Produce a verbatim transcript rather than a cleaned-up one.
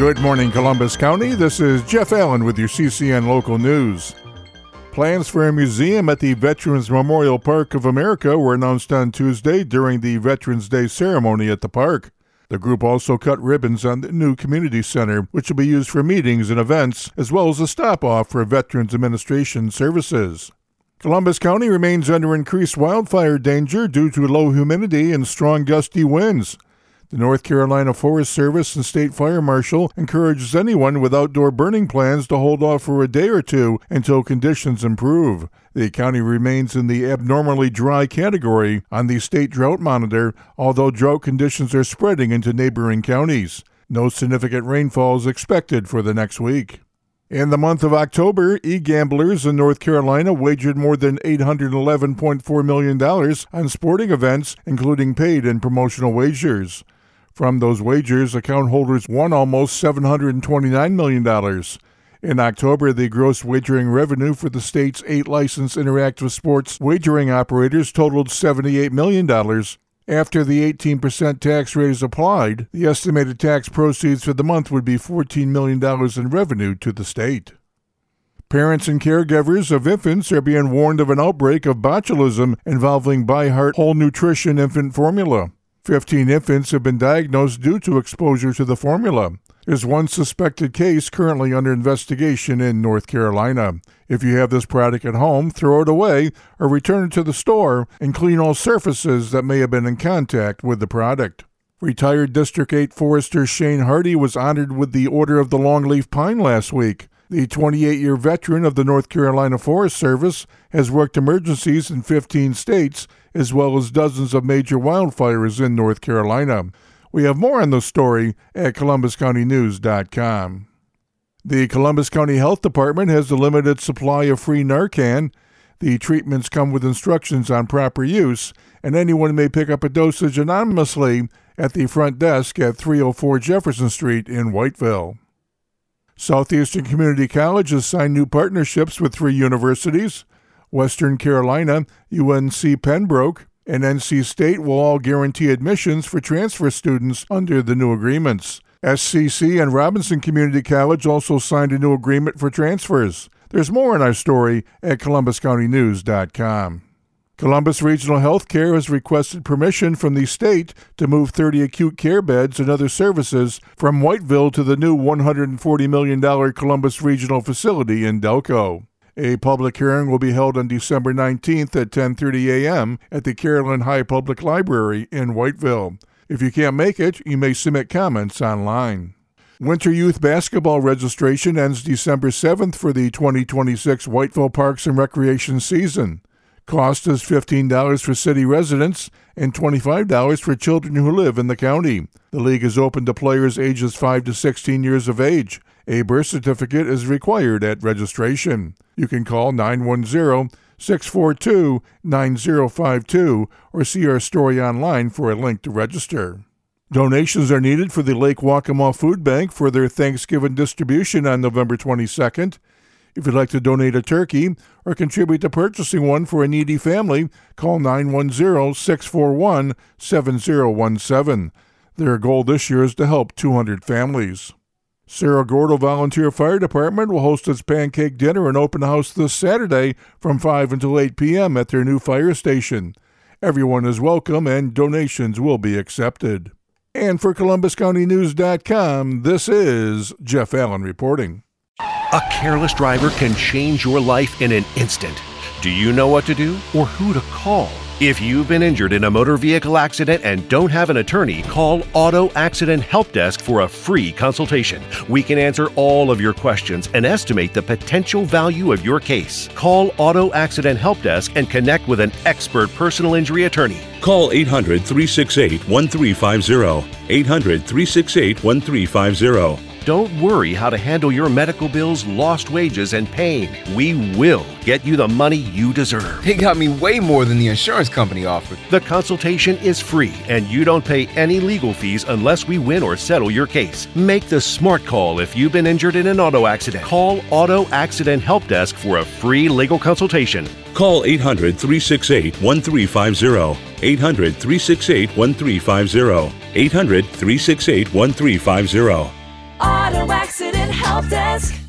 Good morning, Columbus County. This is Jeff Allen with your C C N Local News. Plans for a museum at the Veterans Memorial Park of America were announced on Tuesday during the Veterans Day ceremony at the park. The group also cut ribbons on the new community center, which will be used for meetings and events, as well as a stop-off for Veterans Administration services. Columbus County remains under increased wildfire danger due to low humidity and strong gusty winds. The North Carolina Forest Service and State Fire Marshal encourages anyone with outdoor burning plans to hold off for a day or two until conditions improve. The county remains in the abnormally dry category on the state drought monitor, although drought conditions are spreading into neighboring counties. No significant rainfall is expected for the next week. In the month of October, e-gamblers in North Carolina wagered more than eight hundred eleven point four million dollars on sporting events, including paid and promotional wagers. From those wagers, account holders won almost seven hundred twenty-nine million dollars. In October, the gross wagering revenue for the state's eight licensed interactive sports wagering operators totaled seventy-eight million dollars. After the eighteen percent tax rate is applied, the estimated tax proceeds for the month would be fourteen million dollars in revenue to the state. Parents and caregivers of infants are being warned of an outbreak of botulism involving ByHeart Whole Nutrition infant formula. Fifteen infants have been diagnosed due to exposure to the formula. There's one suspected case currently under investigation in North Carolina. If you have this product at home, throw it away or return it to the store and clean all surfaces that may have been in contact with the product. Retired District eight Forester Shane Hardy was honored with the Order of the Longleaf Pine last week. The twenty-eight-year veteran of the North Carolina Forest Service has worked emergencies in fifteen states, as well as dozens of major wildfires in North Carolina. We have more on the story at columbus county news dot com. The Columbus County Health Department has a limited supply of free Narcan. The treatments come with instructions on proper use, and anyone may pick up a dosage anonymously at the front desk at three oh four Jefferson Street in Whiteville. Southeastern Community College has signed new partnerships with three universities. Western Carolina, U N C Pembroke, and N C State will all guarantee admissions for transfer students under the new agreements. S C C and Robinson Community College also signed a new agreement for transfers. There's more in our story at columbus county news dot com. Columbus Regional Healthcare has requested permission from the state to move thirty acute care beds and other services from Whiteville to the new one hundred forty million dollars Columbus Regional Facility in Delco. A public hearing will be held on December nineteenth at ten thirty a.m. at the Carolyn High Public Library in Whiteville. If you can't make it, you may submit comments online. Winter Youth Basketball registration ends December seventh for the twenty twenty-six Whiteville Parks and Recreation season. Cost is fifteen dollars for city residents and twenty-five dollars for children who live in the county. The league is open to players ages five to sixteen years of age. A birth certificate is required at registration. You can call nine one zero, six four two, nine zero five two or see our story online for a link to register. Donations are needed for the Lake Waccamaw Food Bank for their Thanksgiving distribution on November twenty-second. If you'd like to donate a turkey or contribute to purchasing one for a needy family, call nine one zero, six four one, seven zero one seven. Their goal this year is to help two hundred families. Cerro Gordo Volunteer Fire Department will host its pancake dinner and open house this Saturday from five until eight p.m. at their new fire station. Everyone is welcome and donations will be accepted. And for columbus county news dot com, this is Jeff Allen reporting. A careless driver can change your life in an instant. Do you know what to do or who to call? If you've been injured in a motor vehicle accident and don't have an attorney, call Auto Accident Help Desk for a free consultation. We can answer all of your questions and estimate the potential value of your case. Call Auto Accident Help Desk and connect with an expert personal injury attorney. Call eight hundred, three six eight, one three five zero. eight hundred, three six eight, one three five zero. Don't worry how to handle your medical bills, lost wages, and pain. We will get you the money you deserve. They got me way more than the insurance company offered. The consultation is free, and you don't pay any legal fees unless we win or settle your case. Make the smart call if you've been injured in an auto accident. Call Auto Accident Help Desk for a free legal consultation. Call eight hundred, three six eight, one three five zero. eight hundred, three six eight, one three five zero. eight hundred, three six eight, one three five zero. Auto Auto Accident Help Desk.